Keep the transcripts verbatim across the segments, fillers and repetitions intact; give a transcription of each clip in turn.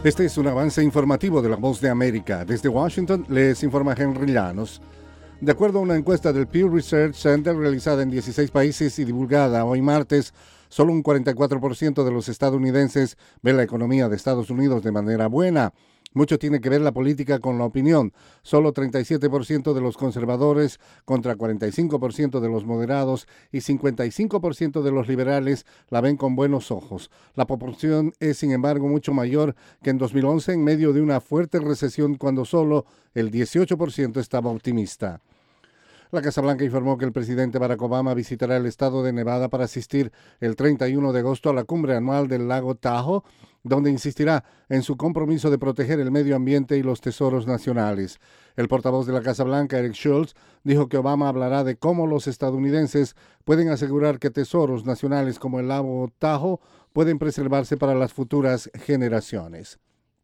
Este es un avance informativo de La Voz de América. Desde Washington les informa Henry Llanos. De acuerdo a una encuesta del Pew Research Center realizada en dieciséis países y divulgada hoy martes, solo un cuarenta y cuatro por ciento de los estadounidenses ven la economía de Estados Unidos de manera buena. Mucho tiene que ver la política con la opinión. Solo treinta y siete por ciento de los conservadores contra cuarenta y cinco por ciento de los moderados y cincuenta y cinco por ciento de los liberales la ven con buenos ojos. La proporción es, sin embargo, mucho mayor que en dos mil once en medio de una fuerte recesión cuando solo el dieciocho por ciento estaba optimista. La Casa Blanca informó que el presidente Barack Obama visitará el estado de Nevada para asistir el treinta y uno de agosto a la cumbre anual del lago Tahoe, donde insistirá en su compromiso de proteger el medio ambiente y los tesoros nacionales. El portavoz de la Casa Blanca, Eric Schultz, dijo que Obama hablará de cómo los estadounidenses pueden asegurar que tesoros nacionales como el lago Tahoe pueden preservarse para las futuras generaciones.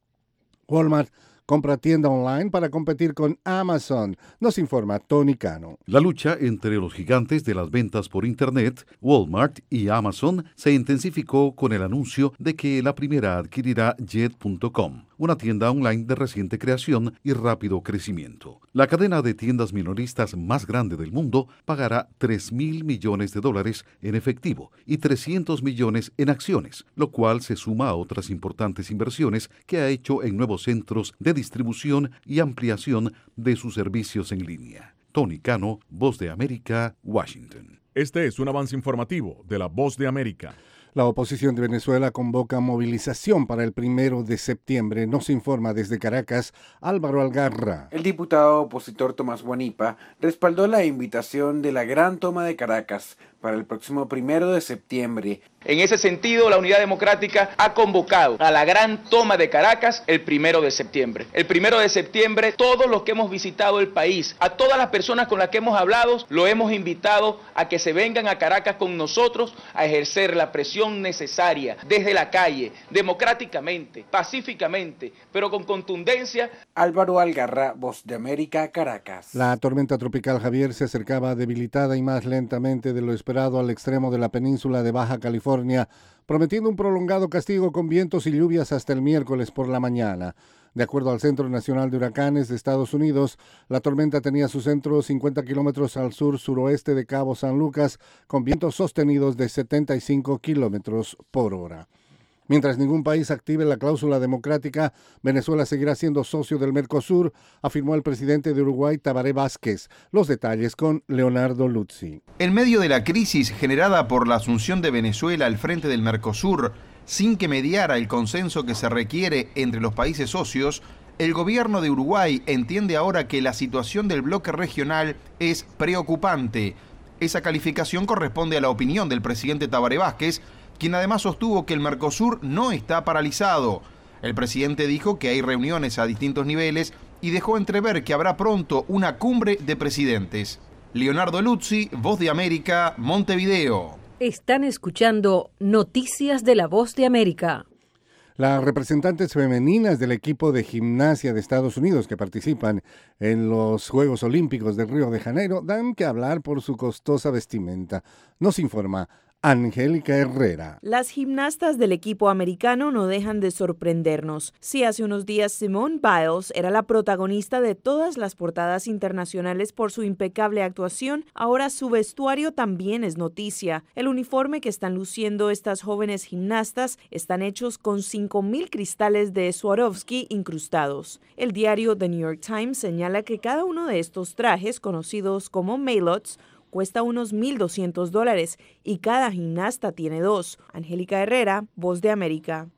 Walmart compra tienda online para competir con Amazon, nos informa Tony Cano. La lucha entre los gigantes de las ventas por Internet, Walmart y Amazon, se intensificó con el anuncio de que la primera adquirirá Jet punto com, una tienda online de reciente creación y rápido crecimiento. La cadena de tiendas minoristas más grande del mundo pagará tres mil millones de dólares en efectivo y trescientos millones en acciones, lo cual se suma a otras importantes inversiones que ha hecho en nuevos centros de distribución y ampliación de sus servicios en línea. Tony Cano, Voz de América, Washington. Este es un avance informativo de La Voz de América. La oposición de Venezuela convoca movilización para el primero de septiembre. Nos informa desde Caracas Álvaro Algarra. El diputado opositor Tomás Guanipa respaldó la invitación de la Gran Toma de Caracas para el próximo primero de septiembre. En ese sentido, la Unidad Democrática ha convocado a la Gran Toma de Caracas el primero de septiembre. El primero de septiembre, todos los que hemos visitado el país, a todas las personas con las que hemos hablado, lo hemos invitado a que se vengan a Caracas con nosotros a ejercer la presión necesaria desde la calle, democráticamente, pacíficamente, pero con contundencia. Álvaro Algarra, Voz de América, Caracas. La tormenta tropical Javier se acercaba debilitada y más lentamente de lo esperado al extremo de la península de Baja California, prometiendo un prolongado castigo con vientos y lluvias hasta el miércoles por la mañana. De acuerdo al Centro Nacional de Huracanes de Estados Unidos, la tormenta tenía su centro cincuenta kilómetros al sur-suroeste de Cabo San Lucas, con vientos sostenidos de setenta y cinco kilómetros por hora. Mientras ningún país active la cláusula democrática, Venezuela seguirá siendo socio del Mercosur, afirmó el presidente de Uruguay, Tabaré Vázquez. Los detalles con Leonardo Luzzi. En medio de la crisis generada por la asunción de Venezuela al frente del Mercosur, sin que mediara el consenso que se requiere entre los países socios, el gobierno de Uruguay entiende ahora que la situación del bloque regional es preocupante. Esa calificación corresponde a la opinión del presidente Tabaré Vázquez, quien además sostuvo que el Mercosur no está paralizado. El presidente dijo que hay reuniones a distintos niveles y dejó entrever que habrá pronto una cumbre de presidentes. Leonardo Luzzi, Voz de América, Montevideo. Están escuchando Noticias de la Voz de América. Las representantes femeninas del equipo de gimnasia de Estados Unidos que participan en los Juegos Olímpicos de Río de Janeiro dan que hablar por su costosa vestimenta. Nos informa Angélica Herrera. Las gimnastas del equipo americano no dejan de sorprendernos. Si hace unos días Simone Biles era la protagonista de todas las portadas internacionales por su impecable actuación, ahora su vestuario también es noticia. El uniforme que están luciendo estas jóvenes gimnastas están hechos con cinco mil cristales de Swarovski incrustados. El diario The New York Times señala que cada uno de estos trajes, conocidos como malots, cuesta unos mil doscientos dólares y cada gimnasta tiene dos. Angélica Herrera, Voz de América.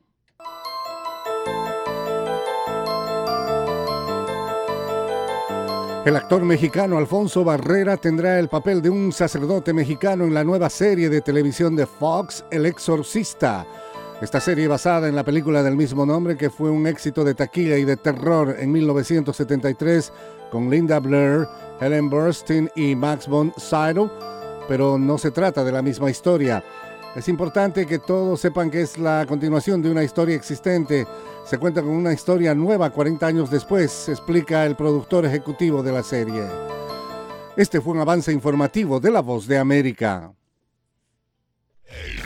El actor mexicano Alfonso Barrera tendrá el papel de un sacerdote mexicano en la nueva serie de televisión de Fox, El Exorcista. Esta serie, basada en la película del mismo nombre, que fue un éxito de taquilla y de terror en mil novecientos setenta y tres, con Linda Blair, Helen Burstyn y Max von Sydow, pero no se trata de la misma historia. Es importante que todos sepan que es la continuación de una historia existente. Se cuenta con una historia nueva cuarenta años después, explica el productor ejecutivo de la serie. Este fue un avance informativo de La Voz de América.